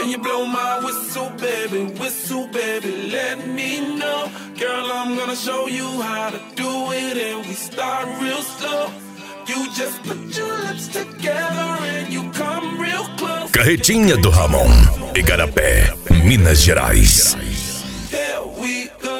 Can you blow my whistle, baby? Whistle, baby, let me know. Girl, I'm gonna show you how to do it, and we start real slow. You just put your lips together and you come real close. Carretinha do Ramon, Igarapé, Minas Gerais. Here we go.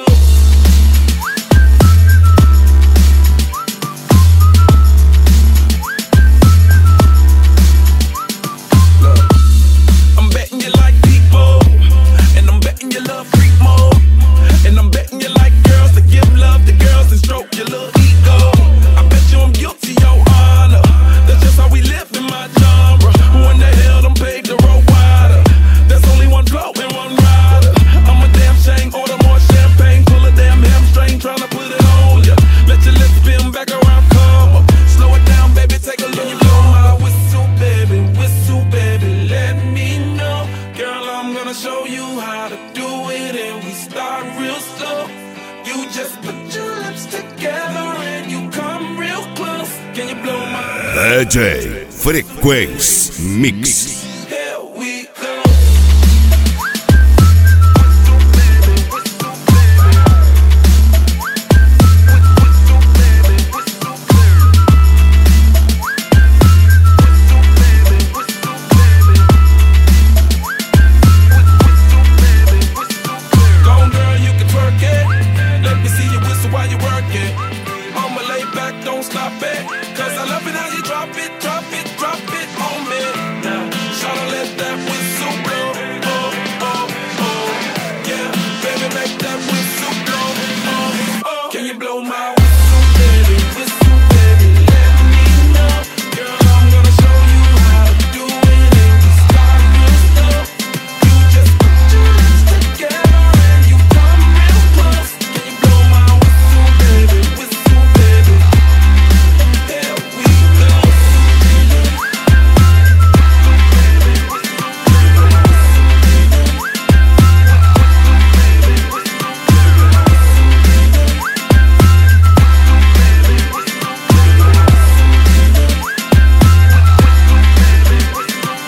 I'm betting you like people, and I'm betting you love freak mode, and I'm betting you like girls to give love to girls and stroke your little ego. I bet you I'm guilty, your honor. That's just how we live in my genre. Who in the hell done paved the road wider? There's only one flow and one rider. I'm a damn shame, order more champagne, pull a damn hamstring, tryna put it on ya. Let your lips spin back around, come up. Slow it down, baby, take a look. You blow my whistle, baby, let me know. Girl, I'm gonna show you how to do it, and we start real slow. You just put your lips together and you come real close. Can you blow my DJ Frequência Mix. Here we go. Go on, girl, you can twerk it. Let me see you whistle while you work it.